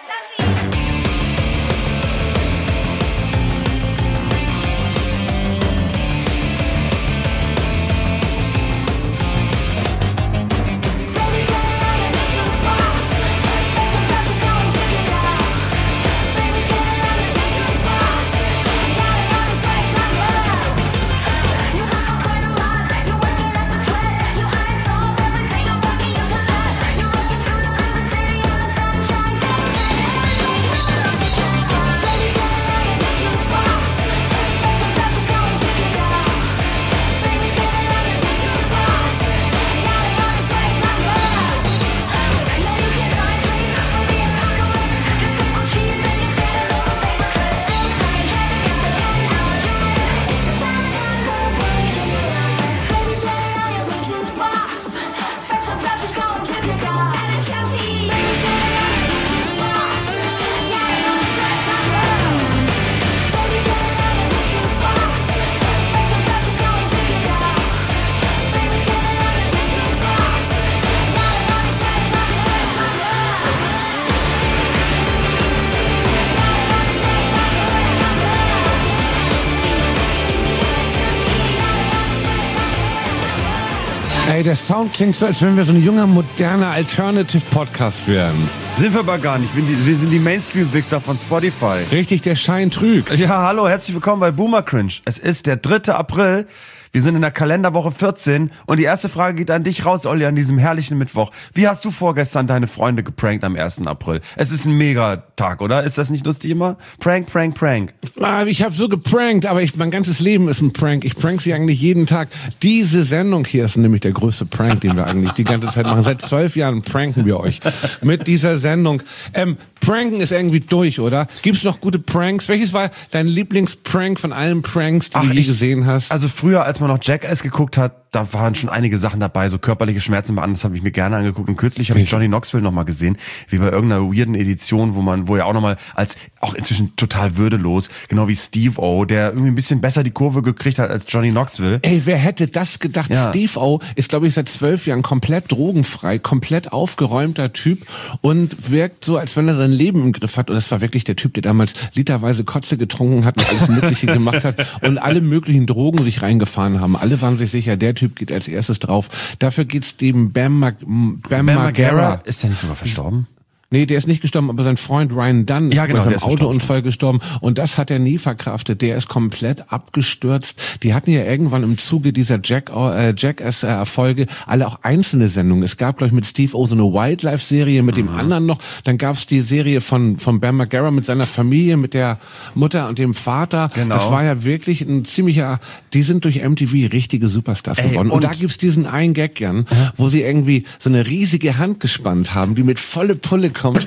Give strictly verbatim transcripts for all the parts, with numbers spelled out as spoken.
Ey, der Sound klingt so, als wenn wir so ein junger, moderner Alternative-Podcast wären. Sind wir aber gar nicht. Wir sind die, wir sind die Mainstream-Wichser von Spotify. Richtig, der Schein trügt. Ja, hallo, herzlich willkommen bei Boomer Cringe. Es ist der dritte April. Wir sind in der Kalenderwoche vierzehn und die erste Frage geht an dich raus, Olli, an diesem herrlichen Mittwoch. Wie hast du vorgestern deine Freunde geprankt am ersten April? Es ist ein Megatag, oder? Ist das nicht lustig immer? Prank, Prank, Prank. Ah, ich habe so geprankt, aber ich, mein ganzes Leben ist ein Prank. Ich prank sie eigentlich jeden Tag. Diese Sendung hier ist nämlich der größte Prank, den wir eigentlich die ganze Zeit machen. Seit zwölf Jahren pranken wir euch mit dieser Sendung. Ähm, Pranken ist irgendwie durch, oder? Gibt's noch gute Pranks? Welches war dein Lieblingsprank von allen Pranks, die Ach, du je ich, gesehen hast? Also früher, als man noch Jackass geguckt hat, da waren schon einige Sachen dabei, so körperliche Schmerzen bei anderen, das habe ich mir gerne angeguckt. Und kürzlich habe ich Johnny Knoxville nochmal gesehen, wie bei irgendeiner weirden Edition, wo man, wo er auch nochmal als, auch inzwischen total würdelos, genau wie Steve-O, der irgendwie ein bisschen besser die Kurve gekriegt hat als Johnny Knoxville. Ey, wer hätte das gedacht? Ja. Steve-O ist, glaube ich, seit zwölf Jahren komplett drogenfrei, komplett aufgeräumter Typ und wirkt so, als wenn er sein Leben im Griff hat. Und das war wirklich der Typ, der damals literweise Kotze getrunken hat und alles Mögliche gemacht hat und alle möglichen Drogen sich reingefahren haben. Alle waren sich sicher, der Typ geht als erstes drauf. Dafür geht's dem Bam, Mag- Bam, Bam Margera. Ist der nicht sogar verstorben? Nee, der ist nicht gestorben, aber sein Freund Ryan Dunn ist ja, genau, bei einem Autounfall gestorben und das hat er nie verkraftet. Der ist komplett abgestürzt. Die hatten ja irgendwann im Zuge dieser Jack, äh, Jackass-Erfolge alle auch einzelne Sendungen. Es gab, glaube ich, mit Steve-O so eine Wildlife-Serie mit mhm. dem anderen noch. Dann gab's die Serie von von Bam Margera mit seiner Familie, mit der Mutter und dem Vater. Genau. Das war ja wirklich ein ziemlicher, die sind durch M T V richtige Superstars Ey, geworden. Und, und da gibt's diesen einen Gag, Jan, mhm. wo sie irgendwie so eine riesige Hand gespannt haben, die mit volle Pulle kommt.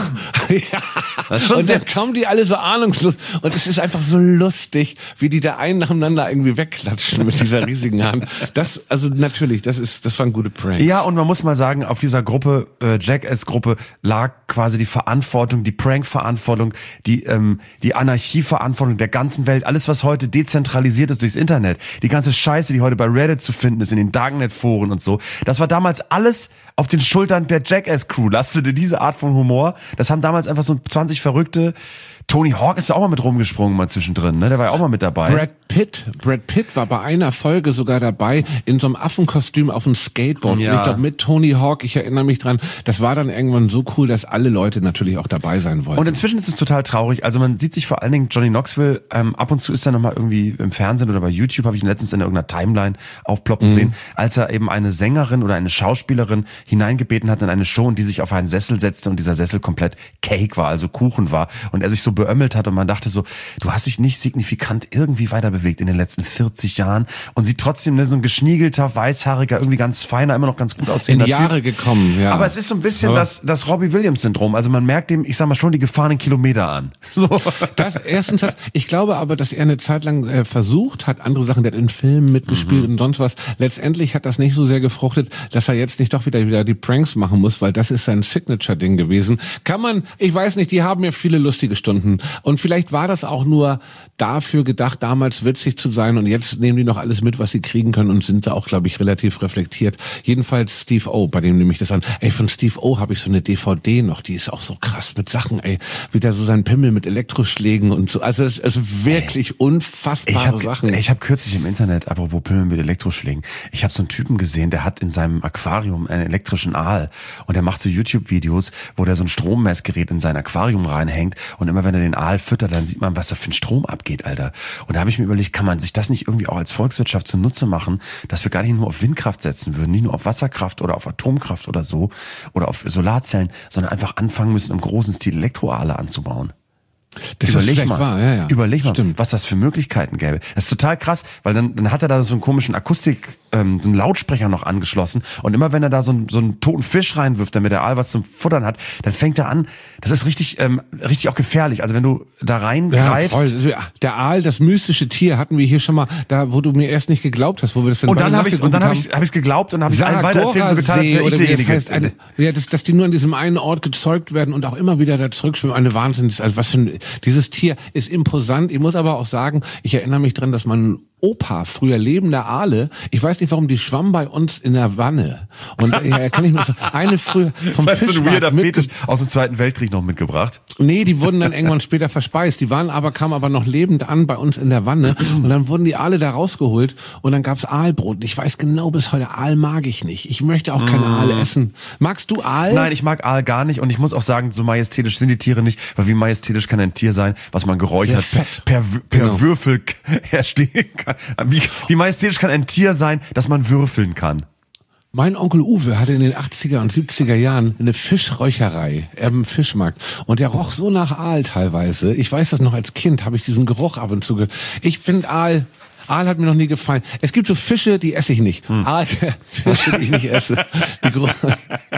Ja. Und dann kommen die alle so ahnungslos und es ist einfach so lustig, wie die da einen nacheinander irgendwie wegklatschen mit dieser riesigen Hand. Das, also natürlich, das ist, das waren gute Pranks. Ja, und man muss mal sagen, auf dieser Gruppe, äh, Jackass-Gruppe, lag quasi die Verantwortung, die Prank-Verantwortung, die, ähm, die Anarchie-Verantwortung der ganzen Welt, alles, was heute dezentralisiert ist durchs Internet, die ganze Scheiße, die heute bei Reddit zu finden ist, in den Darknet-Foren und so, das war damals alles auf den Schultern der Jackass-Crew, lastete diese Art von Humor. Das haben damals einfach so zwanzig Verrückte. Tony Hawk ist ja auch mal mit rumgesprungen mal zwischendrin, ne? Der war ja auch mal mit dabei. Brad Pitt, Brad Pitt war bei einer Folge sogar dabei in so einem Affenkostüm auf dem Skateboard. Ja. Und ich glaube mit Tony Hawk, ich erinnere mich dran, das war dann irgendwann so cool, dass alle Leute natürlich auch dabei sein wollten. Und inzwischen ist es total traurig. Also man sieht sich vor allen Dingen Johnny Knoxville, ähm, ab und zu ist er nochmal irgendwie im Fernsehen oder bei YouTube, habe ich ihn letztens in irgendeiner Timeline aufploppen mhm. sehen, als er eben eine Sängerin oder eine Schauspielerin hineingebeten hat in eine Show und die sich auf einen Sessel setzte und dieser Sessel komplett Cake war, also Kuchen war und er sich so beömmelt hat und man dachte so, du hast dich nicht signifikant irgendwie weiter bewegt in den letzten vierzig Jahren und sieht trotzdem ne, so ein geschniegelter, weißhaariger, irgendwie ganz feiner, immer noch ganz gut aussehender in die Jahre Typ. gekommen, ja. Aber es ist so ein bisschen Aber das, das Robbie Williams-Syndrom. Also man merkt dem, ich sag mal schon, die gefahrenen Kilometer an. So. Das, erstens das, ich glaube aber, dass er eine Zeit lang äh, versucht hat, andere Sachen, der hat in Filmen mitgespielt mhm. und sonst was. Letztendlich hat das nicht so sehr gefruchtet, dass er jetzt nicht doch wieder wieder die Pranks machen muss, weil das ist sein Signature-Ding gewesen. Kann man, ich weiß nicht, die haben ja viele lustige Stunden erfunden. Und vielleicht war das auch nur dafür gedacht, damals witzig zu sein und jetzt nehmen die noch alles mit, was sie kriegen können und sind da auch, glaube ich, relativ reflektiert. Jedenfalls Steve O, bei dem nehme ich das an. Ey, von Steve O habe ich so eine D V D noch, die ist auch so krass mit Sachen, ey, wie der so sein Pimmel mit Elektroschlägen und so. Also, also wirklich ey, unfassbare ich hab, Sachen. Ich habe kürzlich im Internet, apropos Pimmel mit Elektroschlägen, ich habe so einen Typen gesehen, der hat in seinem Aquarium einen elektrischen Aal und der macht so YouTube-Videos, wo der so ein Strommessgerät in sein Aquarium reinhängt und immer wenn er den Aal füttert, dann sieht man, was da für ein Strom abgeht, Alter. Und da habe ich mir überlegt, kann man sich das nicht irgendwie auch als Volkswirtschaft zunutze machen, dass wir gar nicht nur auf Windkraft setzen würden, nicht nur auf Wasserkraft oder auf Atomkraft oder so oder auf Solarzellen, sondern einfach anfangen müssen, im großen Stil Elektroaale anzubauen. Das überleg ist mal, wahr, ja, ja. überleg mal, Stimmt. was das für Möglichkeiten gäbe. Das ist total krass, weil dann, dann hat er da so einen komischen Akustik, ähm, so einen Lautsprecher noch angeschlossen und immer wenn er da so einen, so einen toten Fisch reinwirft, damit der Aal was zum Futtern hat, dann fängt er an, das ist richtig, ähm, richtig auch gefährlich. Also wenn du da reingreifst. Ja, voll. Der Aal, das mystische Tier, hatten wir hier schon mal, da wo du mir erst nicht geglaubt hast, wo wir das dann Und dann habe ich und dann habe ich habe ich geglaubt und habe ich allen weiter erzählt, so getan, als wäre ich derjenige. Das heißt, eine, ja, das, dass die nur an diesem einen Ort gezeugt werden und auch immer wieder da zurückschwimmen, eine Wahnsinn. Also was für ein, dieses Tier ist imposant. Ich muss aber auch sagen, ich erinnere mich dran, dass man Opa, früher lebender Aale, ich weiß nicht warum, die schwamm bei uns in der Wanne. Und ja, kann ich mir so, eine früher vom Fischmarkt so ein weirder Fetisch mit, aus dem Zweiten Weltkrieg noch mitgebracht. Nee, die wurden dann irgendwann später verspeist. Die waren aber, kamen aber noch lebend an bei uns in der Wanne. Und dann wurden die Aale da rausgeholt und dann gab's Aalbrot. Und ich weiß genau bis heute, Aal mag ich nicht. Ich möchte auch keinen mm. Aal essen. Magst du Aal? Nein, ich mag Aal gar nicht. Und ich muss auch sagen, so majestätisch sind die Tiere nicht. Weil wie majestätisch kann ein Tier sein, was man geräuchert per, per genau. Würfel herstehen kann. Wie, wie majestätisch kann ein Tier sein, dass man würfeln kann? Mein Onkel Uwe hatte in den achtziger und siebziger Jahren eine Fischräucherei im Fischmarkt und der roch so nach Aal teilweise. Ich weiß das noch, als Kind habe ich diesen Geruch ab und zu ge- Ich finde Aal, Aal hat mir noch nie gefallen. Es gibt so Fische, die esse ich nicht. Hm. Aal, Fische, die ich nicht esse. Die großen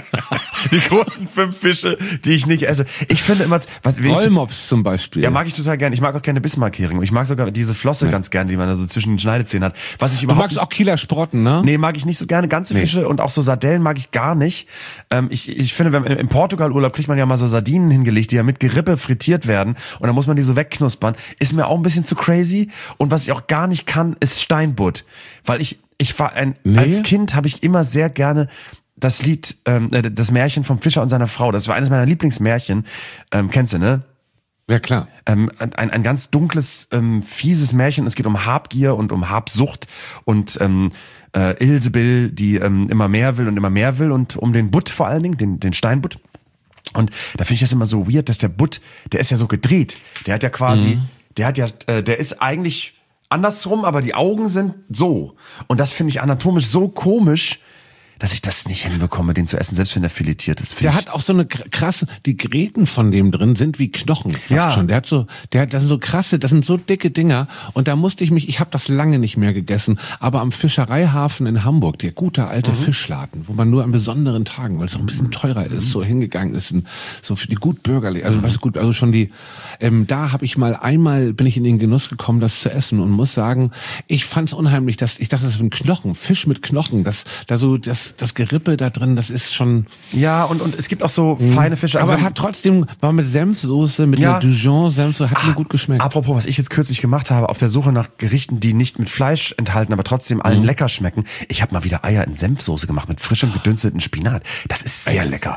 Die großen fünf Fische, die ich nicht esse. Ich finde immer, was Rollmops zum Beispiel. Ja, mag ich total gern. Ich mag auch gerne Bismarck-Hering. Ich mag sogar diese Flosse ja. ganz gern, die man da so zwischen den Schneidezähnen hat. Was ich überhaupt. Du magst auch Kieler Sprotten, ne? Nee, mag ich nicht so gerne. Ganze nee. Fische und auch so Sardellen mag ich gar nicht. Ähm, ich, ich finde, wenn, im Portugal-Urlaub kriegt man ja mal so Sardinen hingelegt, die ja mit Gerippe frittiert werden. Und dann muss man die so wegknuspern. Ist mir auch ein bisschen zu crazy. Und was ich auch gar nicht kann, ist Steinbutt. Weil ich, ich war ein, nee. als Kind habe ich immer sehr gerne das Lied, ähm, das Märchen vom Fischer und seiner Frau, das war eines meiner Lieblingsmärchen, ähm, kennst du, ne? Ja, klar. Ähm, ein, ein ganz dunkles, ähm, fieses Märchen, es geht um Habgier und um Habsucht und ähm, äh, Ilsebill, die ähm, immer mehr will und immer mehr will und um den Butt vor allen Dingen, den, den Steinbutt. Und da finde ich das immer so weird, dass der Butt, der ist ja so gedreht, der hat ja quasi, mhm. der hat ja, äh, der ist eigentlich andersrum, aber die Augen sind so. Und das finde ich anatomisch so komisch, dass ich das nicht hinbekomme, den zu essen, selbst wenn der filetiert ist. Der hat auch so eine krasse, die Gräten von dem drin sind wie Knochen fast ja. schon. Der hat so, der hat dann so krasse, das sind so dicke Dinger. Und da musste ich mich, ich habe das lange nicht mehr gegessen, aber am Fischereihafen in Hamburg, der gute alte mhm. Fischladen, wo man nur an besonderen Tagen, weil es auch ein bisschen teurer ist, so hingegangen ist, und so für die gut bürgerlich, also was ist gut, also schon die, ähm, da habe ich mal einmal, bin ich in den Genuss gekommen, das zu essen und muss sagen, ich fand's unheimlich, dass ich dachte, das ist ein Knochen, Fisch mit Knochen, das, da so, das das Gerippe da drin, das ist schon... Ja, und und es gibt auch so mh. feine Fische. Also aber er hat trotzdem, war mit Senfsoße, mit ja. einer Dijon-Senfsoße, hat ah, mir gut geschmeckt. Apropos, was ich jetzt kürzlich gemacht habe, auf der Suche nach Gerichten, die nicht mit Fleisch enthalten, aber trotzdem allen mhm. lecker schmecken. Ich habe mal wieder Eier in Senfsoße gemacht mit frischem gedünsteten Spinat. Das ist sehr Eier. lecker.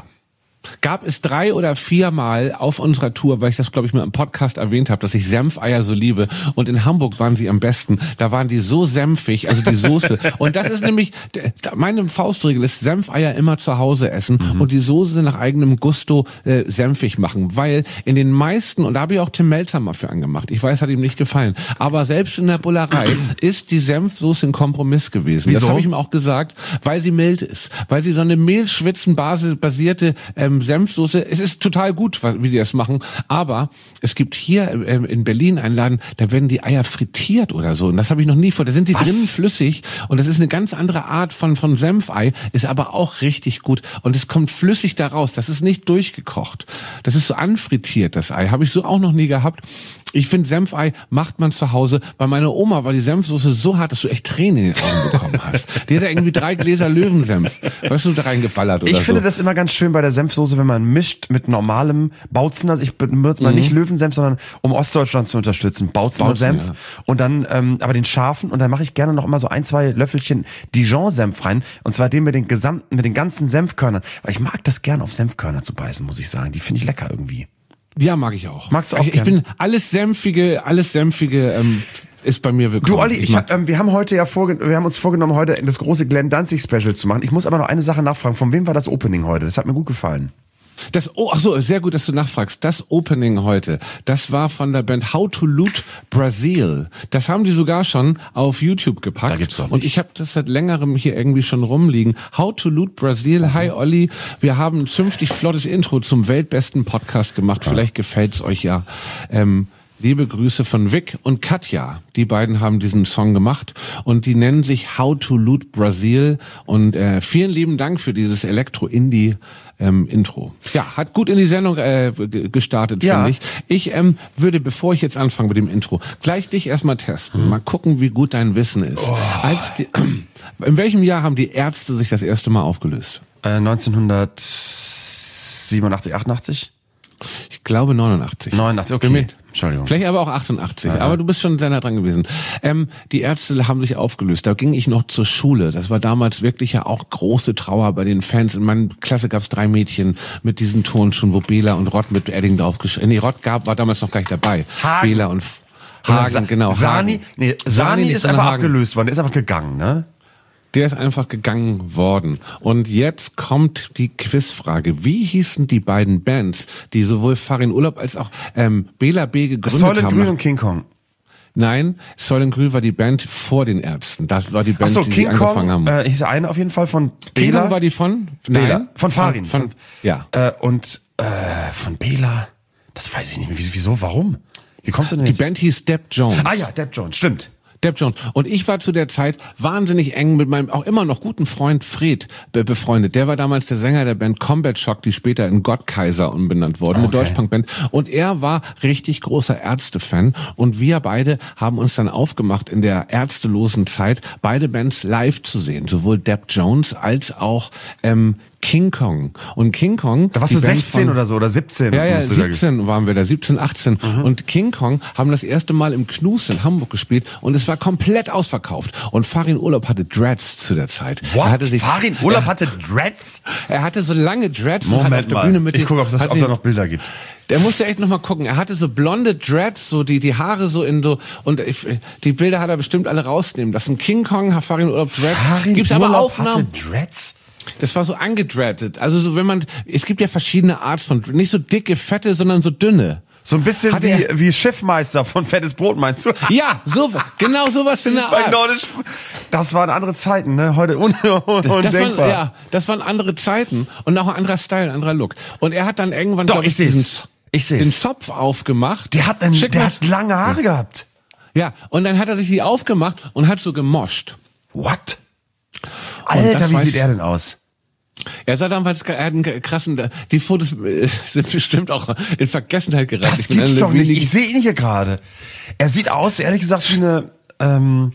Gab es drei oder viermal auf unserer Tour, weil ich das, glaube ich, mal im Podcast erwähnt habe, dass ich Senfeier so liebe. Und in Hamburg waren sie am besten. Da waren die so senfig, also die Soße. Und das ist nämlich, meine Faustregel ist, Senfeier immer zu Hause essen mhm. und die Soße nach eigenem Gusto äh, senfig machen. Weil in den meisten, und da habe ich auch Tim Melzer mal für angemacht, ich weiß, hat ihm nicht gefallen, aber selbst in der Bullerei ist die Senfsoße ein Kompromiss gewesen. Wieso? Das habe ich ihm auch gesagt, weil sie mild ist. Weil sie so eine mehlschwitzenbasierte ähm, Senfsoße, es ist total gut, wie die das machen, aber es gibt hier ähm, in Berlin einen Laden, da werden die Eier frittiert oder so und das habe ich noch nie vor, da sind die Was? drinnen flüssig und das ist eine ganz andere Art von von Senfei, ist aber auch richtig gut und es kommt flüssig da raus, das ist nicht durchgekocht, das ist so anfrittiert, das Ei, habe ich so auch noch nie gehabt. Ich finde, Senfei macht man zu Hause. Bei meiner Oma war die Senfsoße so hart, dass du echt Tränen in den Augen bekommen hast. Die hat da irgendwie drei Gläser Löwensenf, weißt du, da reingeballert oder Ich so. finde das immer ganz schön bei der Senfsoße, wenn man mischt mit normalem Bautzner. Also ich benutze mal mhm. nicht Löwensenf, sondern um Ostdeutschland zu unterstützen. Bautzner Senf. Ja. Und dann, ähm, aber den scharfen. Und dann mache ich gerne noch immer so ein, zwei Löffelchen Dijon-Senf rein. Und zwar den mit den gesamten, mit den ganzen Senfkörnern. Weil ich mag das gerne auf Senfkörner zu beißen, muss ich sagen. Die finde ich lecker irgendwie. Ja, mag ich auch. Magst du auch Ich, ich bin alles Senfige, alles Senfige ähm, ist bei mir willkommen. Du Olli, ich, ich hab, ähm, wir haben heute ja vorge- wir haben uns vorgenommen, heute das große Glenn Danzig Special zu machen. Ich muss aber noch eine Sache nachfragen. Von wem war das Opening heute? Das hat mir gut gefallen. Das, oh, ach so, sehr gut, dass du nachfragst. Das Opening heute, das war von der Band How to Loot Brazil. Das haben die sogar schon auf YouTube gepackt. Da gibt's doch nicht. Und ich habe das seit längerem hier irgendwie schon rumliegen. How to Loot Brazil. Hi Olli, wir haben ein zünftig flottes Intro zum weltbesten Podcast gemacht. Ja. Vielleicht gefällt's euch ja. Ähm, Liebe Grüße von Vic und Katja. Die beiden haben diesen Song gemacht und die nennen sich How to Loot Brazil. Und äh, vielen lieben Dank für dieses Elektro-Indie ähm, Intro. Ja, hat gut in die Sendung äh, g- gestartet, ja. finde ich. Ich ähm, würde, bevor ich jetzt anfange mit dem Intro, gleich dich erstmal testen. Hm. Mal gucken, wie gut dein Wissen ist. Oh. Als die, in welchem Jahr haben die Ärzte sich das erste Mal aufgelöst? Äh, neunzehnhundertsiebenundachtzig, achtundachtzig? Ich glaube neunundachtzig. neunundachtzig, okay. Mit, Entschuldigung. Vielleicht aber auch achtundachtzig. Ja, ja. Aber du bist schon sehr nah dran gewesen. Ähm, die Ärzte haben sich aufgelöst. Da ging ich noch zur Schule. Das war damals wirklich ja auch große Trauer bei den Fans. In meiner Klasse gab es drei Mädchen mit diesen Turnschuhen, wo Bela und Rott mit Edding draufgeschrieben. Nee, Rott gab, war damals noch gar nicht dabei. Hagen. Bela und F- Hagen, Sa- genau. Sani, Hagen. nee, Sani, Sani ist von einfach Hagen. abgelöst worden. Der ist einfach gegangen, ne? Der ist einfach gegangen worden. Und jetzt kommt die Quizfrage. Wie hießen die beiden Bands, die sowohl Farin Urlaub als auch ähm, Bela B. gegründet Soylent haben? Grün und King Kong. Nein, Soylent Grün war die Band vor den Ärzten. Das war die Band, Ach so, die King sie angefangen Kong, haben. äh, hieß eine auf jeden Fall von King Bela. Kong war die von? Bela. Nein. Von Farin. Von, von, ja. Äh, und äh, von Bela, das weiß ich nicht mehr. Wieso, wieso warum? Wie kommst du denn Die jetzt? Band hieß Depp Jones. Ah ja, Depp Jones, stimmt. Depp Jones. Und ich war zu der Zeit wahnsinnig eng mit meinem auch immer noch guten Freund Fred be- befreundet. Der war damals der Sänger der Band Combat Shock, die später in Gottkaiser umbenannt wurde, eine Okay. Deutschpunk-Band. Und er war richtig großer Ärzte-Fan. Und wir beide haben uns dann aufgemacht, in der ärztelosen Zeit beide Bands live zu sehen. Sowohl Depp Jones als auch ähm, King Kong. Und King Kong... Da warst die du Band sechzehn von, oder so, oder siebzehn. Ja, ja, musst du da- siebzehn waren wir da, siebzehn, achtzehn. Mhm. Und King Kong haben das erste Mal im Knus in Hamburg gespielt und es war komplett ausverkauft. Und Farin Urlaub hatte Dreads zu der Zeit. What? Er hatte sich, Farin Urlaub hatte Dreads? er hatte so lange Dreads und hat Moment auf der mal. Bühne mit ich den- gucke, ob, das, hat ob den- da noch Bilder gibt. Der musste echt noch mal gucken. Er hatte so blonde Dreads, so die die Haare so in so und ich, die Bilder hat er bestimmt alle rausnehmen. Das sind King Kong, Farin Urlaub Dreads. Farin Gibt's aber Urlaub Aufnahmen. hatte Dreads? Das war so angedreadet. Also so wenn man, es gibt ja verschiedene Arts von, nicht so dicke, fette, sondern so dünne. So ein bisschen Hat wie, er- wie Schiffmeister von Fettes Brot, meinst du? Ja, so, genau sowas in der Bei Art. Nordisch. Das waren andere Zeiten, ne? Heute un undenkbar. Das waren, ja, das waren andere Zeiten und auch ein anderer Style, ein anderer Look. Und er hat dann irgendwann, Doch, glaub ich diesen, seh's. Ich seh's. den Zopf aufgemacht. Der hat, einen, Schick der mal- hat lange Haare gehabt. Ja, und dann hat er sich die aufgemacht und hat so gemoscht. What? das Alter, wie weiß sieht ich- er denn aus? Er sah damals, er hat einen krassen, die Fotos äh, sind bestimmt auch in Vergessenheit geraten. Das Ich bin gibt's eine doch nicht. wenige- Ich sehe ihn hier gerade. Er sieht aus, ehrlich gesagt, wie eine, ähm,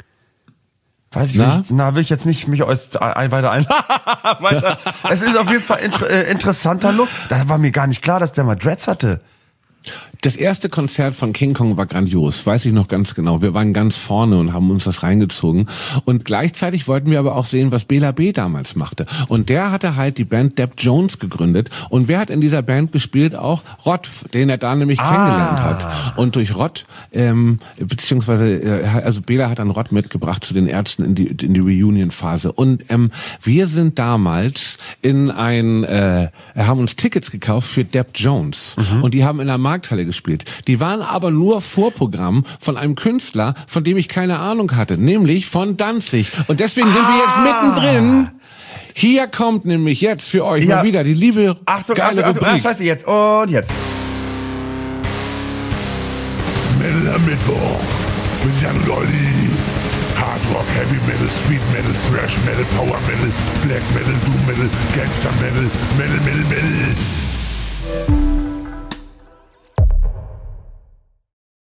weiß ich Na? nicht, na, will ich jetzt nicht mich äuß- ein, weiter ein. weiter. Es ist auf jeden Fall inter, äh, interessanter Look. Da war mir gar nicht klar, dass der mal Dreads hatte. Das erste Konzert von King Kong war grandios, weiß ich noch ganz genau. Wir waren ganz vorne und haben uns das reingezogen. Und gleichzeitig wollten wir aber auch sehen, was Bela B. damals machte. Und der hatte halt die Band Depp Jones gegründet. Und wer hat in dieser Band gespielt? Auch Rott, den er da nämlich Ah. kennengelernt hat. Und durch Rott, ähm, beziehungsweise, äh, also Bela hat dann Rott mitgebracht zu den Ärzten in die, in die Reunion-Phase. Und ähm, wir sind damals in ein, äh, haben uns Tickets gekauft für Depp Jones. Mhm. Und die haben in der Markthalle gespielt. Die waren aber nur Vorprogramm von einem Künstler, von dem ich keine Ahnung hatte, nämlich von Danzig. Und deswegen sind wir jetzt mittendrin. Hier kommt nämlich jetzt für euch Ja. mal wieder die liebe, Achtung, geile Achtung, Achtung, ah, Rubrik. scheiße, jetzt und jetzt. Metal am Mittwoch mit Jan und Olli. Hard Rock, Heavy Metal, Speed Metal, Thrash Metal, Power Metal, Black Metal, Doom Metal, Gangster Metal, Metal, Metal, Metal.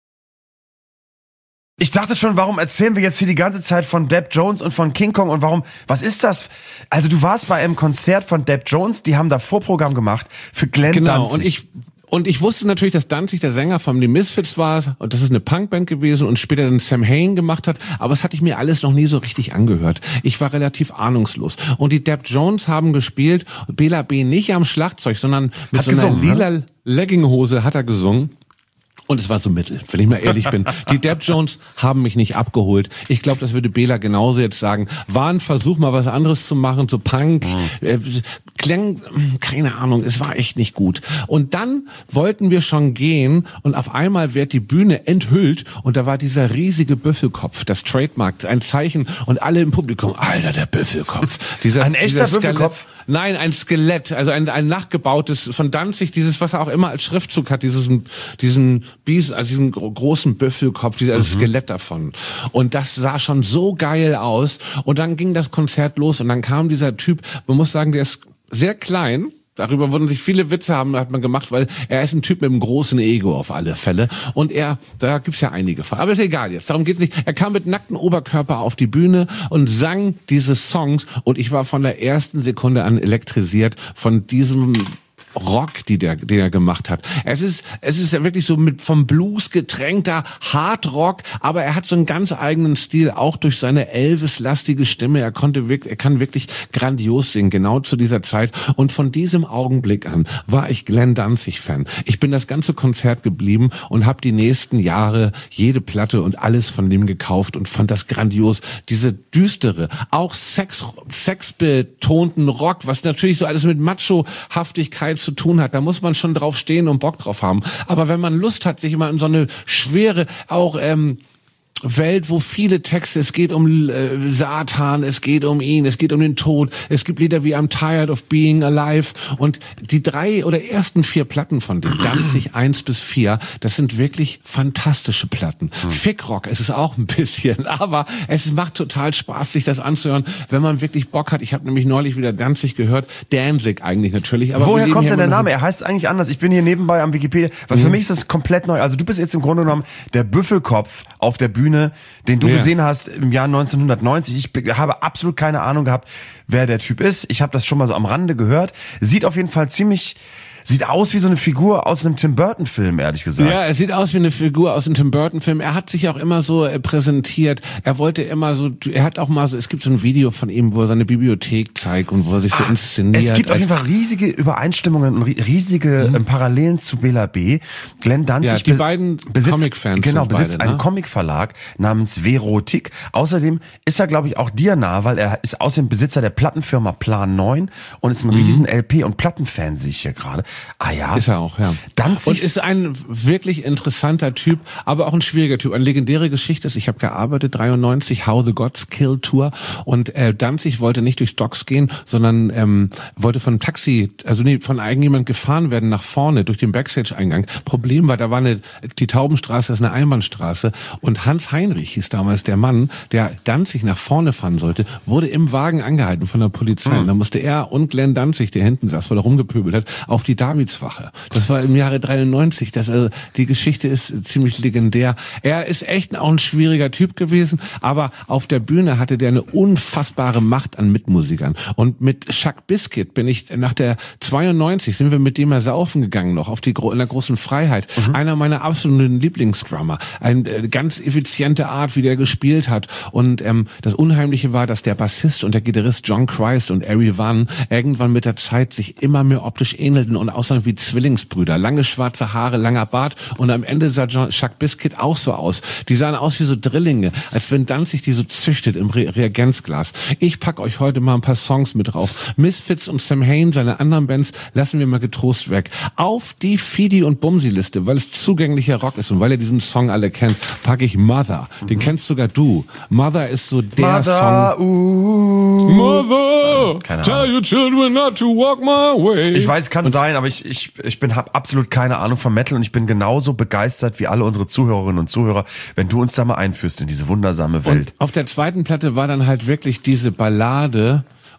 Ich dachte schon, warum erzählen wir jetzt hier die ganze Zeit von Deb Jones und von King Kong und warum, was ist das? Also du warst bei einem Konzert von Deb Jones, die haben da Vorprogramm gemacht für Glenn genau, Danzig. Und ich Und ich wusste natürlich, dass Danzig der Sänger von The Misfits war und das ist eine Punkband gewesen und später dann Sam Hain gemacht hat, aber das hatte ich mir alles noch nie so richtig angehört. Ich war relativ ahnungslos. Und die Deb Jones haben gespielt, Bela B. nicht am Schlagzeug, sondern mit hat so einer gesungen, lila ne? Legginghose hat er gesungen. Und es war so mittel, wenn ich mal ehrlich bin. Die Deb Jones haben mich nicht abgeholt. Ich glaube, das würde Bela genauso jetzt sagen. War ein Versuch, mal was anderes zu machen, so Punk, mhm. äh, klang, keine Ahnung, es war echt nicht gut. Und dann wollten wir schon gehen und auf einmal wird die Bühne enthüllt und da war dieser riesige Büffelkopf, das Trademark, ein Zeichen und alle im Publikum, Alter, der Büffelkopf. Dieser, ein echter dieser Büffelkopf? Nein, ein Skelett, also ein, ein nachgebautes von Danzig, dieses, was er auch immer als Schriftzug hat, dieses, diesen Bies, also diesen großen Büffelkopf, dieses also mhm. Skelett davon. Und das sah schon so geil aus. Und dann ging das Konzert los und dann kam dieser Typ, man muss sagen, der ist sehr klein. Darüber wurden sich viele Witze haben, hat man gemacht, weil er ist ein Typ mit einem großen Ego auf alle Fälle. Und er, da gibt's ja einige von. Aber ist egal jetzt, darum geht's nicht. Er kam mit nacktem Oberkörper auf die Bühne und sang diese Songs. Und ich war von der ersten Sekunde an elektrisiert von diesem Rock, die der, den er gemacht hat. Es ist, es ist ja wirklich so mit vom Blues getränkter Hardrock, aber er hat so einen ganz eigenen Stil, auch durch seine Elvis-lastige Stimme. Er konnte wirklich, er kann wirklich grandios singen, genau zu dieser Zeit. Und von diesem Augenblick an war ich Glenn Danzig-Fan. Ich bin das ganze Konzert geblieben und habe die nächsten Jahre jede Platte und alles von dem gekauft und fand das grandios. Diese düstere, auch Sex, sexbetonten Rock, was natürlich so alles mit Macho-Haftigkeit zu tun hat, da muss man schon drauf stehen und Bock drauf haben. Aber wenn man Lust hat, sich immer in so eine schwere, auch ähm, Welt, wo viele Texte, es geht um äh, Satan, es geht um ihn, es geht um den Tod, es gibt Lieder wie I'm Tired of Being Alive und die drei oder ersten vier Platten von dem, Danzig eins bis vier, das sind wirklich fantastische Platten. Hm. Fickrock, es ist auch ein bisschen, aber es macht total Spaß, sich das anzuhören, wenn man wirklich Bock hat. Ich habe nämlich neulich wieder Danzig gehört, Danzig eigentlich natürlich. Aber woher kommt denn der Name? Er heißt eigentlich anders. Ich bin hier nebenbei am Wikipedia, weil mhm. für mich ist das komplett neu. Also du bist jetzt im Grunde genommen der Büffelkopf auf der Bühne, den du ja. gesehen hast im Jahr neunzehnhundertneunzig. Ich habe absolut keine Ahnung gehabt, wer der Typ ist. Ich habe das schon mal so am Rande gehört. Sieht auf jeden Fall ziemlich... Sieht aus wie so eine Figur aus einem Tim Burton-Film, ehrlich gesagt. Ja, er sieht aus wie eine Figur aus einem Tim Burton-Film. Er hat sich auch immer so äh, präsentiert. Er wollte immer so, er hat auch mal so, es gibt so ein Video von ihm, wo er seine Bibliothek zeigt und wo er sich so ah, inszeniert. Es gibt auf jeden Fall riesige Übereinstimmungen und riesige mhm. Parallelen zu Bela B. Glenn Danzig ja, die beiden besitzt, Comic-Fans genau, sind besitzt beide, einen ne? Comic-Verlag namens Verotik. Außerdem ist er, glaube ich, auch dir nah, weil er ist außerdem Besitzer der Plattenfirma Plan neun und ist ein mhm. riesen L P- und Plattenfan, sehe ich hier gerade. Ah ja. Ist er auch, ja. Danzig und ist ein wirklich interessanter Typ, aber auch ein schwieriger Typ. Eine legendäre Geschichte ist, ich habe gearbeitet, dreiundneunzig, How the Gods Kill Tour und äh, Danzig wollte nicht durchs Docks gehen, sondern ähm, wollte von Taxi, also nee, von irgendjemand gefahren werden nach vorne durch den Backstage-Eingang. Problem war, da war eine, die Taubenstraße, das ist eine Einbahnstraße und Hans Heinrich hieß damals der Mann, der Danzig nach vorne fahren sollte, wurde im Wagen angehalten von der Polizei. Hm. Und dann musste er und Glenn Danzig, der hinten saß, weil er rumgepöbelt hat, auf die Davidswache. Das war im Jahre dreiundneunzig. Das, also, die Geschichte ist ziemlich legendär. Er ist echt auch ein schwieriger Typ gewesen, aber auf der Bühne hatte der eine unfassbare Macht an Mitmusikern. Und mit Chuck Biscuit bin ich nach der zweiundneunzig, sind wir mit dem mal saufen gegangen noch, auf die in der großen Freiheit. Mhm. Einer meiner absoluten Lieblingsdrummer. Eine äh, ganz effiziente Art, wie der gespielt hat. Und ähm, das Unheimliche war, dass der Bassist und der Gitarrist John Christ und Ari Van irgendwann mit der Zeit sich immer mehr optisch ähnelten und aussahen wie Zwillingsbrüder. Lange schwarze Haare, langer Bart und am Ende sah John, Chuck Biscuit auch so aus. Die sahen aus wie so Drillinge, als wenn Danzig die so züchtet im Re- Reagenzglas. Ich pack euch heute mal ein paar Songs mit drauf. Misfits und Sam Hain, seine anderen Bands, lassen wir mal getrost weg. Auf die Fidi- und Bumsi-Liste, weil es zugänglicher Rock ist und weil ihr diesen Song alle kennt, packe ich Mother. Den mhm. kennst sogar du. Mother ist so der Mother, Song. Uh, Mother, Keine tell your children not to walk my way. Ich weiß, kann und sein, aber ich, ich, ich bin, hab absolut keine Ahnung von Metal und ich bin genauso begeistert wie alle unsere Zuhörerinnen und Zuhörer, wenn du uns da mal einführst in diese wundersame Welt. Und auf der zweiten Platte war dann halt wirklich diese Ballade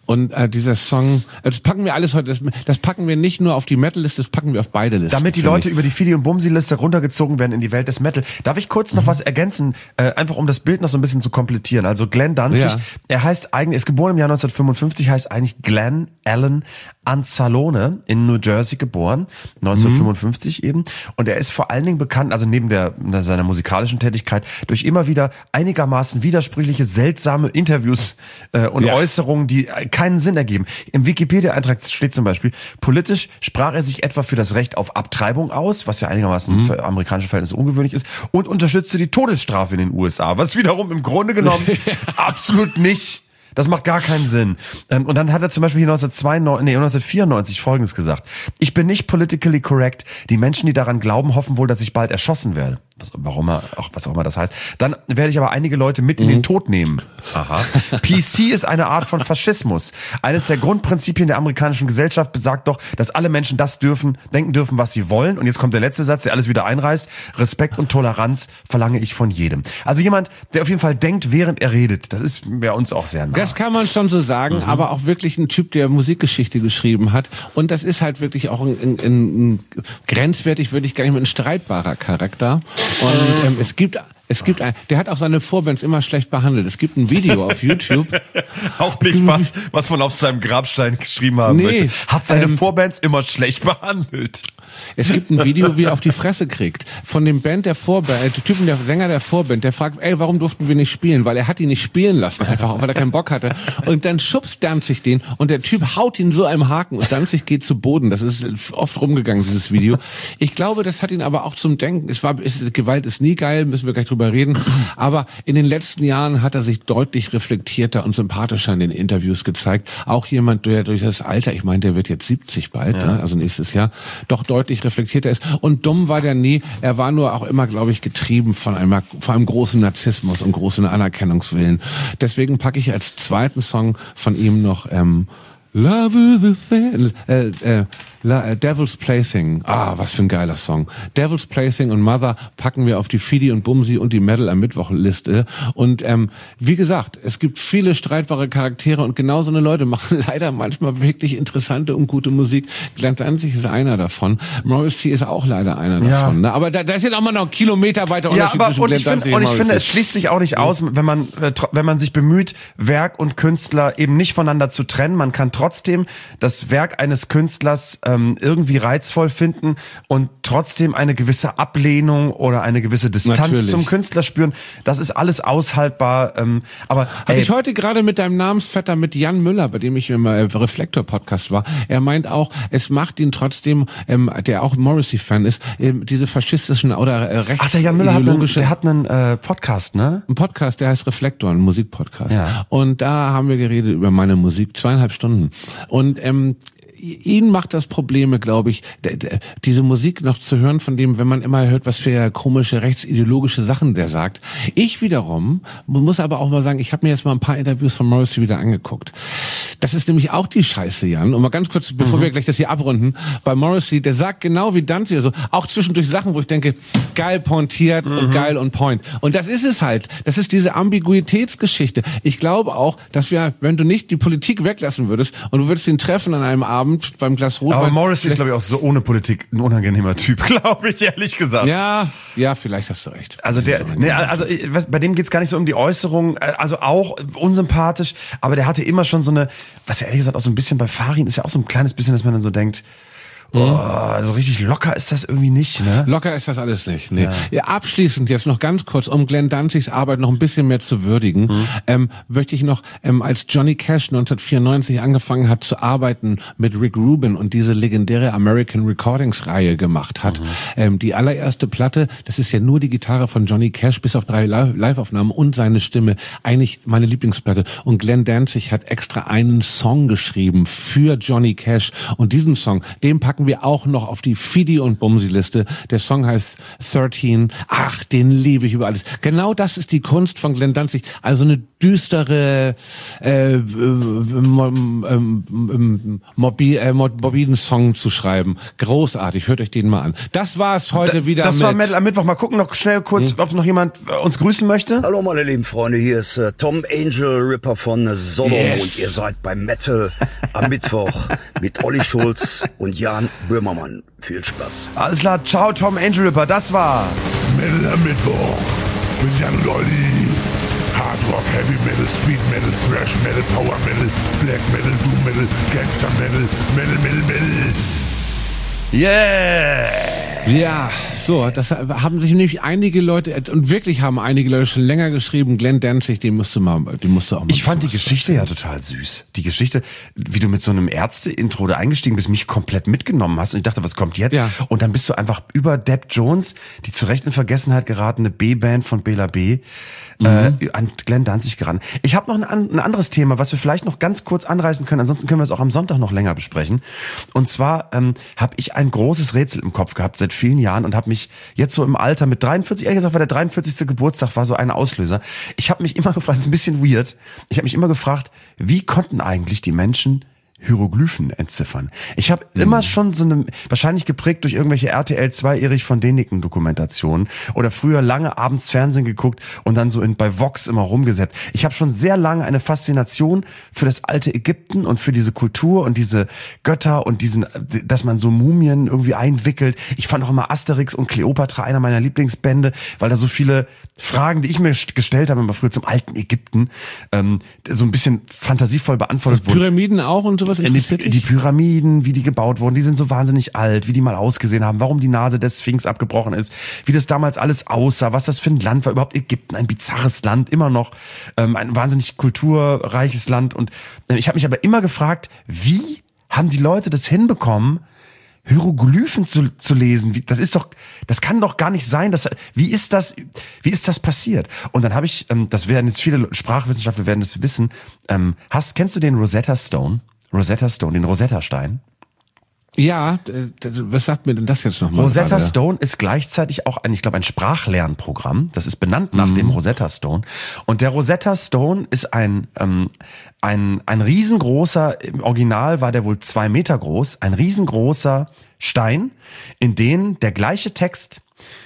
Und äh, dieser Song, das packen wir alles heute, das, das packen wir nicht nur auf die Metal-Liste, das packen wir auf beide Listen. Damit die Leute ich. über die Fidi- und Bumsi-Liste runtergezogen werden in die Welt des Metal. Darf ich kurz noch mhm. was ergänzen, äh, einfach um das Bild noch so ein bisschen zu komplettieren. Also Glenn Danzig, ja. er heißt eigentlich, ist geboren im Jahr neunzehnhundertfünfundfünfzig, heißt eigentlich Glenn Allen Anzalone, in New Jersey geboren, neunzehnhundertfünfundfünfzig mhm. eben. Und er ist vor allen Dingen bekannt, also neben der seiner musikalischen Tätigkeit, durch immer wieder einigermaßen widersprüchliche, seltsame Interviews äh, und ja. Äußerungen, die keinen Sinn ergeben. Im Wikipedia-Eintrag steht zum Beispiel, politisch sprach er sich etwa für das Recht auf Abtreibung aus, was ja einigermaßen mhm. für amerikanische Verhältnisse ungewöhnlich ist, und unterstützte die Todesstrafe in den U S A, was wiederum im Grunde genommen absolut nicht. Das macht gar keinen Sinn. Und dann hat er zum Beispiel hier neunzehnhundertzweiundneunzig, nee, neunzehnhundertvierundneunzig Folgendes gesagt. Ich bin nicht politically correct. Die Menschen, die daran glauben, hoffen wohl, dass ich bald erschossen werde. Was, warum er, auch, was auch immer das heißt. Dann werde ich aber einige Leute mit in den Tod nehmen. Aha. P C ist eine Art von Faschismus. Eines der Grundprinzipien der amerikanischen Gesellschaft besagt doch, dass alle Menschen das dürfen, denken dürfen, was sie wollen. Und jetzt kommt der letzte Satz, der alles wieder einreißt. Respekt und Toleranz verlange ich von jedem. Also jemand, der auf jeden Fall denkt, während er redet. Das ist bei uns auch sehr nah. Das kann man schon so sagen, mhm. aber auch wirklich ein Typ, der Musikgeschichte geschrieben hat. Und das ist halt wirklich auch ein, ein, ein grenzwertig, würde ich gar nicht mehr, ein streitbarer Charakter. Und ähm, es gibt... Es gibt ein, der hat auch seine Vorbands immer schlecht behandelt. Es gibt ein Video auf YouTube. Auch nicht was, was man auf seinem Grabstein geschrieben haben nee, möchte. Hat seine ähm, Vorbands immer schlecht behandelt. Es gibt ein Video, wie er auf die Fresse kriegt. Von dem Band der Vorband, der Typen, der Sänger der Vorband, der fragt, ey, warum durften wir nicht spielen? Weil er hat ihn nicht spielen lassen, einfach, weil er keinen Bock hatte. Und dann schubst Danzig den und der Typ haut ihn so einem Haken und Danzig geht zu Boden. Das ist oft rumgegangen, dieses Video. Ich glaube, das hat ihn aber auch zum Denken, es war, ist, Gewalt ist nie geil, müssen wir gleich drüber reden. Aber in den letzten Jahren hat er sich deutlich reflektierter und sympathischer in den Interviews gezeigt. Auch jemand, der durch das Alter, ich meine, der wird jetzt siebzig bald, ja. ne, also nächstes Jahr, doch deutlich reflektierter ist. Und dumm war der nie. Er war nur auch immer, glaube ich, getrieben von einem, von einem großen Narzissmus und großen Anerkennungswillen. Deswegen packe ich als zweiten Song von ihm noch ähm, Love is a thing, äh, äh, La, äh, Devil's Plaything. Ah, was für ein geiler Song. Devil's Plaything und Mother packen wir auf die Fidi und Bumsi und die Metal am Mittwoch-Liste. Und ähm, wie gesagt, es gibt viele streitbare Charaktere und genau so eine Leute machen leider manchmal wirklich interessante und gute Musik. Glenn Danzig ist einer davon. Morrissey ist auch leider einer ja. davon. Ne? Aber da, da ist jetzt auch mal noch ein Kilometer weiter Unterschied ja, aber, zwischen Glenn Danzig und, und ich finde, es schließt sich auch nicht aus, wenn man äh, wenn man sich bemüht, Werk und Künstler eben nicht voneinander zu trennen. Man kann trotzdem das Werk eines Künstlers irgendwie reizvoll finden und trotzdem eine gewisse Ablehnung oder eine gewisse Distanz Natürlich. zum Künstler spüren. Das ist alles aushaltbar. Ähm, aber Hatte ey, ich heute gerade mit deinem Namensvetter, mit Jan Müller, bei dem ich im äh, Reflektor-Podcast war, er meint auch, es macht ihn trotzdem, ähm, der auch Morrissey-Fan ist, ähm, diese faschistischen oder äh, rechts Ach, der Jan Müller hat einen, der hat einen äh, Podcast, ne? Ein Podcast, der heißt Reflektor, ein Musikpodcast. Ja. Und da haben wir geredet über meine Musik, zweieinhalb Stunden. Und ähm, ihn macht das Probleme, glaube ich, diese Musik noch zu hören, von dem, wenn man immer hört, was für komische rechtsideologische Sachen der sagt. Ich wiederum muss aber auch mal sagen, ich habe mir jetzt mal ein paar Interviews von Morrissey wieder angeguckt. Das ist nämlich auch die Scheiße, Jan. Und mal ganz kurz, bevor mhm. wir gleich das hier abrunden, bei Morrissey, der sagt genau wie Danzig, also auch zwischendurch Sachen, wo ich denke, geil pointiert mhm. und geil on point. Und das ist es halt. Das ist diese Ambiguitätsgeschichte. Ich glaube auch, dass wir, wenn du nicht die Politik weglassen würdest und du würdest ihn treffen an einem Abend beim Glas Rotwein. Aber Morrissey ist, glaube ich, auch so ohne Politik ein unangenehmer Typ, glaube ich, ehrlich gesagt. Ja, ja, vielleicht hast du recht. Also der, nee, also was, bei dem geht's gar nicht so um die Äußerung, also auch unsympathisch, aber der hatte immer schon so eine, was ja ehrlich gesagt auch so ein bisschen bei Farin ist ja auch so ein kleines bisschen, dass man dann so denkt, oh, also richtig locker ist das irgendwie nicht, ne? Locker ist das alles nicht, ne? Ja. Ja, abschließend jetzt noch ganz kurz, um Glenn Danzigs Arbeit noch ein bisschen mehr zu würdigen, mhm. ähm, möchte ich noch, ähm, als Johnny Cash neunzehnhundertvierundneunzig angefangen hat zu arbeiten mit Rick Rubin und diese legendäre American Recordings Reihe gemacht hat, mhm. ähm, die allererste Platte, das ist ja nur die Gitarre von Johnny Cash, bis auf drei Live-Aufnahmen und seine Stimme, eigentlich meine Lieblingsplatte. Und Glenn Danzig hat extra einen Song geschrieben für Johnny Cash und diesen Song, den packen wir auch noch auf die Fidi- und Bumsi-Liste. Der Song heißt dreizehn. Ach, den liebe ich über alles. Genau das ist die Kunst von Glenn Danzig. Also eine düstere, äh, ähm, mobi, äh, morbiden Song zu schreiben. Großartig, hört euch den mal an. Das war's heute da, wieder das mit... Das war Metal am Mittwoch. Mal gucken noch schnell kurz, hm? ob noch jemand uns grüßen möchte. Hallo meine lieben Freunde, hier ist äh, Tom Angel Ripper von äh, Sodom yes. und ihr seid beim Metal am Mittwoch mit Olli Schulz und Jan Böhmermann. Viel Spaß. Alles klar, ciao Tom Angel Ripper, das war Metal am Mittwoch mit Jan und Olli. Hard Rock, Heavy Metal, Speed Metal, Thrash Metal, Power Metal, Black Metal, Doom Metal, Gangster Metal, Metal, Metal, Metal. Yeah! Ja, so, das haben sich nämlich einige Leute, und wirklich haben einige Leute schon länger geschrieben, Glenn Danzig, den musst du mal, den musst du auch mal. Ich fand die Geschichte ja total süß. Die Geschichte, wie du mit so einem Ärzte-Intro da eingestiegen bist, mich komplett mitgenommen hast und ich dachte, was kommt jetzt? Ja. Und dann bist du einfach über Depp Jones, die zu Recht in Vergessenheit geratene B-Band von Bela B., Mhm. Äh, an Glenn Danzig gerannt. Ich habe noch ein, ein anderes Thema, was wir vielleicht noch ganz kurz anreißen können. Ansonsten können wir es auch am Sonntag noch länger besprechen. Und zwar ähm, habe ich ein großes Rätsel im Kopf gehabt seit vielen Jahren und habe mich jetzt so im Alter mit dreiundvierzig, ehrlich gesagt, war der dreiundvierzigste Geburtstag war so ein Auslöser. Ich habe mich immer gefragt, das ist ein bisschen weird, ich habe mich immer gefragt, wie konnten eigentlich die Menschen Hieroglyphen entziffern. Ich habe mhm. immer schon so eine, wahrscheinlich geprägt durch irgendwelche R T L zwei Erich von Däniken Dokumentationen oder früher lange abends Fernsehen geguckt und dann so in, bei Vox immer rumgesäppt. Ich habe schon sehr lange eine Faszination für das alte Ägypten und für diese Kultur und diese Götter und diesen, dass man so Mumien irgendwie einwickelt. Ich fand auch immer Asterix und Kleopatra einer meiner Lieblingsbände, weil da so viele Fragen, die ich mir gestellt habe, immer früher zum alten Ägypten, ähm, so ein bisschen fantasievoll beantwortet wurden. Pyramiden auch und sowas interessiert die, die Pyramiden, wie die gebaut wurden, die sind so wahnsinnig alt, wie die mal ausgesehen haben, warum die Nase des Sphinx abgebrochen ist, wie das damals alles aussah, was das für ein Land war, überhaupt Ägypten, ein bizarres Land, immer noch ähm, ein wahnsinnig kulturreiches Land. Und äh, ich habe mich aber immer gefragt, wie haben die Leute das hinbekommen, Hieroglyphen zu, zu lesen? Wie, das ist doch, das kann doch gar nicht sein. Dass, wie ist das, wie ist das passiert? Und dann habe ich, ähm, das werden jetzt viele Sprachwissenschaftler werden das wissen. Ähm, hast, kennst du den Rosetta Stone? Rosetta Stone, den Rosetta-Stein? Ja, was sagt mir denn das jetzt nochmal? Rosetta gerade? Stone ist gleichzeitig auch ein, ich glaube, ein Sprachlernprogramm. Das ist benannt nach mhm. dem Rosetta Stone. Und der Rosetta Stone ist ein, ähm, ein, ein riesengroßer, im Original war der wohl zwei Meter groß, ein riesengroßer Stein, in den der gleiche Text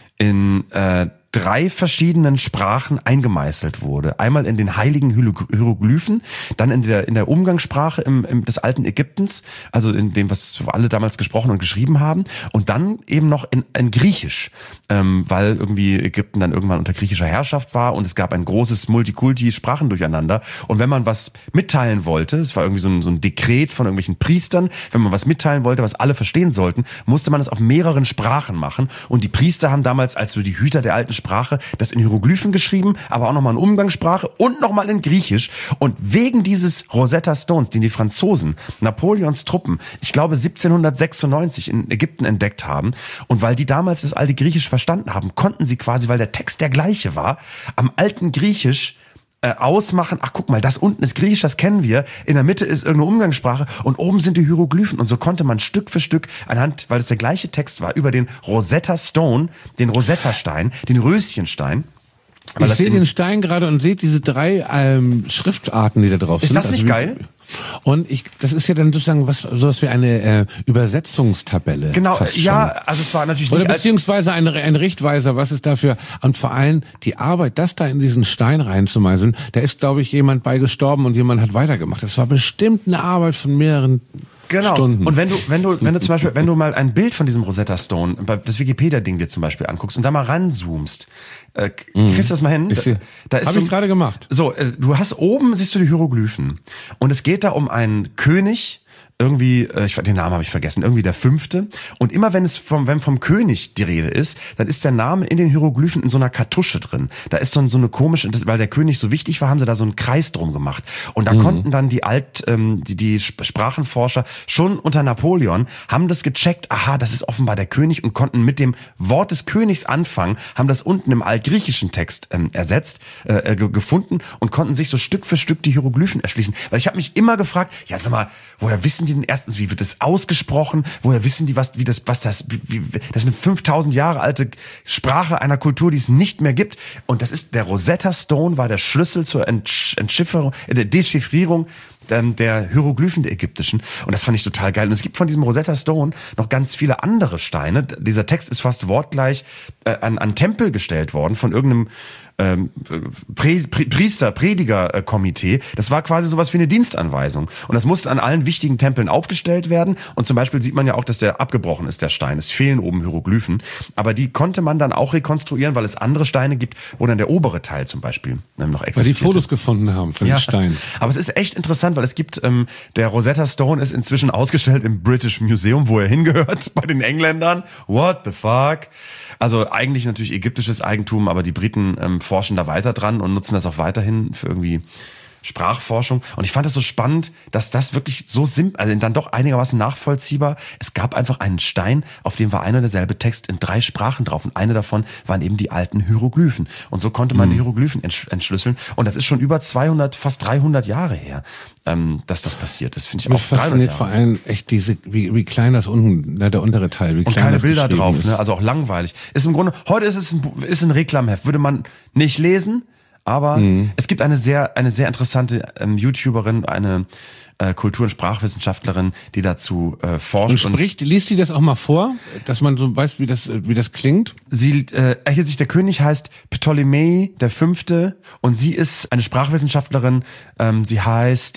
in äh, drei verschiedenen Sprachen eingemeißelt wurde. Einmal in den heiligen Hieroglyphen, dann in der in der Umgangssprache im, im, des alten Ägyptens, also in dem, was alle damals gesprochen und geschrieben haben, und dann eben noch in, in Griechisch, ähm, weil irgendwie Ägypten dann irgendwann unter griechischer Herrschaft war und es gab ein großes Multikulti-Sprachendurcheinander. Und wenn man was mitteilen wollte, es war irgendwie so ein, so ein Dekret von irgendwelchen Priestern, wenn man was mitteilen wollte, was alle verstehen sollten, musste man es auf mehreren Sprachen machen. Und die Priester haben damals als so die Hüter der alten Sprache, das in Hieroglyphen geschrieben, aber auch nochmal in Umgangssprache und nochmal in Griechisch. Und wegen dieses Rosetta Stones, den die Franzosen, Napoleons Truppen, ich glaube siebzehnhundertsechsundneunzig in Ägypten entdeckt haben, und weil die damals das alte Griechisch verstanden haben, konnten sie quasi, weil der Text der gleiche war, am alten Griechisch äh, ausmachen, ach guck mal, das unten ist Griechisch, das kennen wir, in der Mitte ist irgendeine Umgangssprache und oben sind die Hieroglyphen. Und so konnte man Stück für Stück anhand, weil es der gleiche Text war, über den Rosetta Stone, den Rosetta-Stein, den Röschenstein. Weil ich sehe den Stein gerade und sehe diese drei ähm, Schriftarten, die da drauf sind. Ist das nicht also, geil? Und ich, das ist ja dann sozusagen was, sowas wie eine äh, Übersetzungstabelle. Genau, ja, also es war natürlich nicht. Oder beziehungsweise ein, ein Richtweiser, was ist dafür? Und vor allem die Arbeit, das da in diesen Stein reinzumeißeln, da ist, glaube ich, jemand bei gestorben und jemand hat weitergemacht. Das war bestimmt eine Arbeit von mehreren Genau. Stunden. Und wenn du, wenn du, wenn du zum Beispiel, wenn du mal ein Bild von diesem Rosetta Stone, das Wikipedia-Ding dir zum Beispiel anguckst und da mal ranzoomst, äh, kriegst du das mal hin? Ich seh, da ist hab so, ich gerade gemacht. So, äh, du hast oben, siehst du die Hieroglyphen. Und es geht da um einen König, irgendwie, äh, ich den Namen habe ich vergessen, irgendwie der fünfte. Und immer wenn es vom, wenn vom König die Rede ist, dann ist der Name in den Hieroglyphen in so einer Kartusche drin. Da ist so, so eine komische, das, weil der König so wichtig war, haben sie da so einen Kreis drum gemacht. Und da mhm. konnten dann die Alt, ähm, die, die Sprachenforscher schon unter Napoleon haben das gecheckt, aha, das ist offenbar der König, und konnten mit dem Wort des Königs anfangen, haben das unten im altgriechischen Text ähm, ersetzt, äh, ge- gefunden und konnten sich so Stück für Stück die Hieroglyphen erschließen. Weil ich habe mich immer gefragt, ja sag mal, woher wissen die die denn erstens, wie wird das ausgesprochen? Woher wissen die, was, wie das, was das, wie, wie, das ist eine fünftausend Jahre alte Sprache einer Kultur, die es nicht mehr gibt. Und das ist, der Rosetta Stone war der Schlüssel zur Entsch- Entschifferung, äh, der Dechiffrierung der Hieroglyphen der ägyptischen. Und das fand ich total geil. Und es gibt von diesem Rosetta Stone noch ganz viele andere Steine. Dieser Text ist fast wortgleich äh, an, an Tempel gestellt worden von irgendeinem ähm, Prä, Prä, Priester, Prediger-Komitee. Das war quasi sowas wie eine Dienstanweisung. Und das musste an allen wichtigen Tempeln aufgestellt werden. Und zum Beispiel sieht man ja auch, dass der abgebrochen ist, der Stein. Es fehlen oben Hieroglyphen. Aber die konnte man dann auch rekonstruieren, weil es andere Steine gibt, wo dann der obere Teil zum Beispiel ähm, noch existiert. Weil die Fotos gefunden haben von ja. den Steinen. Aber es ist echt interessant, weil es gibt, ähm, der Rosetta Stone ist inzwischen ausgestellt im British Museum, wo er hingehört, bei den Engländern. What the fuck? Also eigentlich natürlich ägyptisches Eigentum, aber die Briten ähm, forschen da weiter dran und nutzen das auch weiterhin für irgendwie Sprachforschung. Und ich fand das so spannend, dass das wirklich so simpel, also dann doch einigermaßen nachvollziehbar. Es gab einfach einen Stein, auf dem war einer derselbe Text in drei Sprachen drauf. Und eine davon waren eben die alten Hieroglyphen. Und so konnte man mhm. die Hieroglyphen entsch- entschlüsseln. Und das ist schon über zweihundert, fast dreihundert Jahre her, ähm, dass das passiert. Das finde ich Mich auch fasziniert vor allem echt diese, wie, wie klein das unten, ne, der untere Teil, wie und klein keine das Bilder drauf, ist. ne? Also auch langweilig. Ist im Grunde, heute ist es ein, ist ein Reklamheft. Würde man nicht lesen, aber mhm. es gibt eine sehr, eine sehr interessante ähm, YouTuberin, eine äh, Kultur- und Sprachwissenschaftlerin, die dazu äh, forscht. Und spricht, und liest sie das auch mal vor, dass man so weiß, wie das, wie das klingt? Sie, äh, hier sich der König heißt Ptolemei der Fünfte und sie ist eine Sprachwissenschaftlerin. Ähm, sie heißt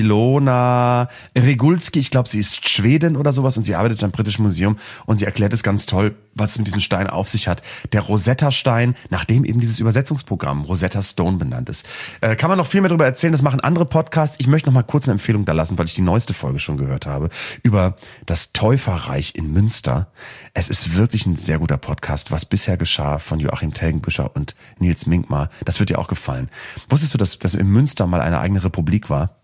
Ilona Regulski. Ich glaube, sie ist Schwedin oder sowas und sie arbeitet am Britischen Museum und sie erklärt es ganz toll, was es mit diesem Stein auf sich hat. Der Rosetta-Stein, nachdem eben dieses Übersetzungsprogramm Rosetta Stone benannt ist. Äh, kann man noch viel mehr darüber erzählen, das machen andere Podcasts. Ich möchte noch mal kurz eine Empfehlung da lassen, weil ich die neueste Folge schon gehört habe, über das Täuferreich in Münster. Es ist wirklich ein sehr guter Podcast, was bisher geschah von Joachim Telgenbüscher und Nils Minkmar. Das wird dir auch gefallen. Wusstest du, dass, dass in Münster mal eine eigene Republik war?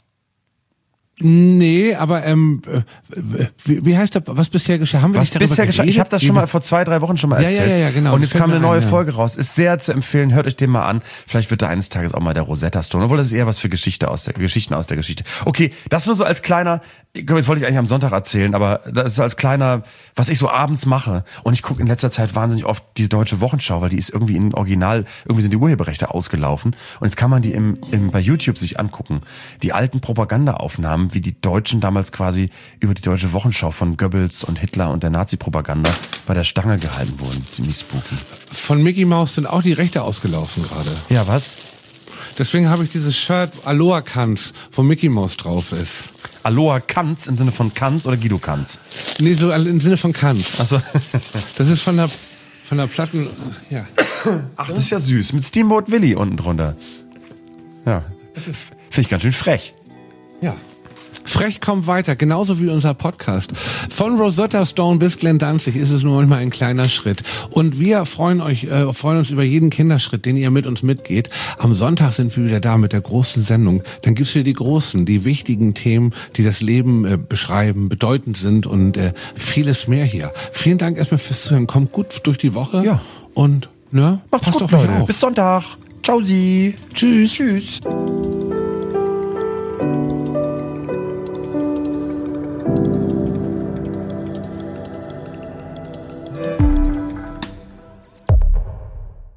Nee, aber ähm, wie, wie heißt das, was bisher geschah? Haben wir was nicht darüber bisher geschah? Ich habe das schon mal vor zwei, drei Wochen schon mal ja, erzählt. Ja, ja, ja, genau. Und das jetzt kam eine neue ein, ja. Folge raus. Ist sehr zu empfehlen. Hört euch den mal an. Vielleicht wird da eines Tages auch mal der Rosetta Stone. Obwohl das ist eher was für Geschichte aus der Geschichten aus der Geschichte. Okay, das nur so als kleiner. Jetzt wollte ich eigentlich am Sonntag erzählen, aber das ist so als kleiner, was ich so abends mache. Und ich gucke in letzter Zeit wahnsinnig oft diese Deutsche Wochenschau, weil die ist irgendwie in Original, irgendwie sind die Urheberrechte ausgelaufen. Und jetzt kann man die im, im bei YouTube sich angucken. Die alten Propagandaaufnahmen, wie die Deutschen damals quasi über die Deutsche Wochenschau von Goebbels und Hitler und der Nazi-Propaganda bei der Stange gehalten wurden. Ziemlich spooky. Von Mickey Mouse sind auch die Rechte ausgelaufen gerade. Ja, was? Deswegen habe ich dieses Shirt Aloha Kanz, wo Mickey Mouse drauf ist. Aloha Kanz im Sinne von Kanz oder Guido Kanz? Nee, so im Sinne von Kanz. Ach so. Das ist von der, von der Platten, ja. Ach, das ist ja süß. Mit Steamboat Willie unten drunter. Ja. Finde ich ganz schön frech. Ja. Frech kommt weiter, genauso wie unser Podcast. Von Rosetta Stone bis Glenn Danzig ist es nur manchmal ein kleiner Schritt. Und wir freuen euch, äh, freuen uns über jeden Kinderschritt, den ihr mit uns mitgeht. Am Sonntag sind wir wieder da mit der großen Sendung. Dann gibt's hier die großen, die wichtigen Themen, die das Leben äh, beschreiben, bedeutend sind und äh, vieles mehr hier. Vielen Dank erstmal fürs Zuhören. Kommt gut durch die Woche. Ja. Und, ne? Macht's passt gut, auf euch Leute. auf. Bis Sonntag. Ciao, Sie. Tschüss. Tschüss.